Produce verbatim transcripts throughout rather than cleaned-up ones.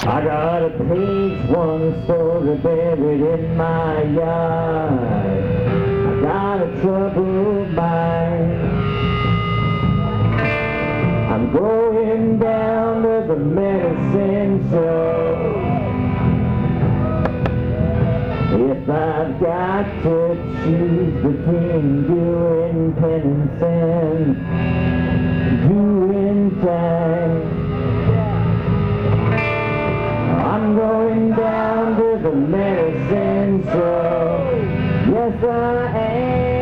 I got a page one story buried in my yard. I got a troubled mind. I'm going down to the medicine show. If I've got to choose between doing penance and doing time, I'm going down to the medicine show. Yes, I am.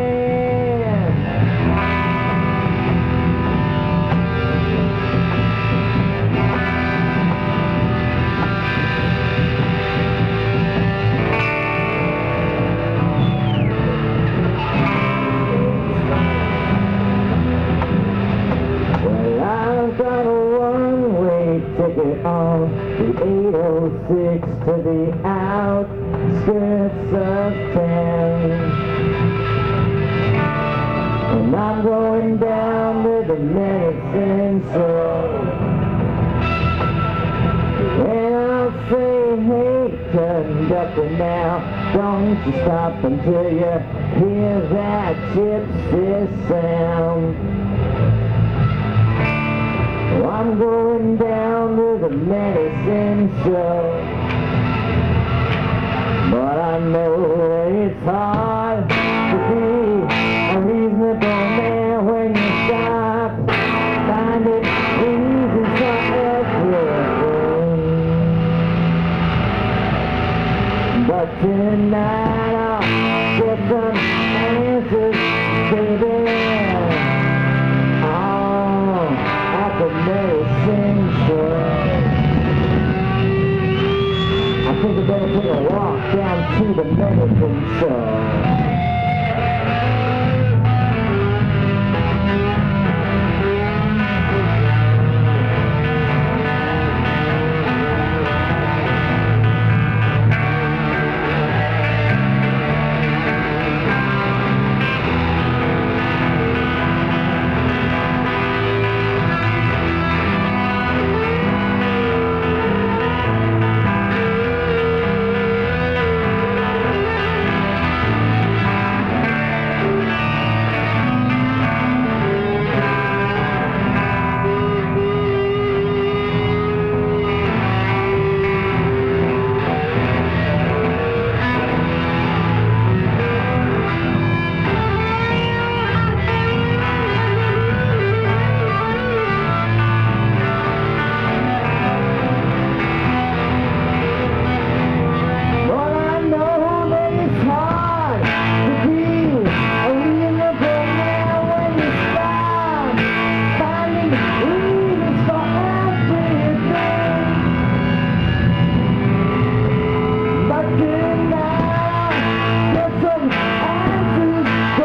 Well, I've got a one-way ticket on the eight oh six to the outskirts of town, and I'm going down to the medicine show. And I'll say, hey, conductor, now don't you stop until you hear that gypsy sound. Well, I'm going down to the medicine show, but I know that it's hard to be a reasonable man when you stop finding reasons for everything. But tonight I'll get some answers, baby. The medicine show. I think I better take a walk down to the medicine show.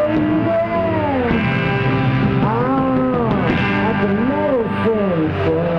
Medicine show.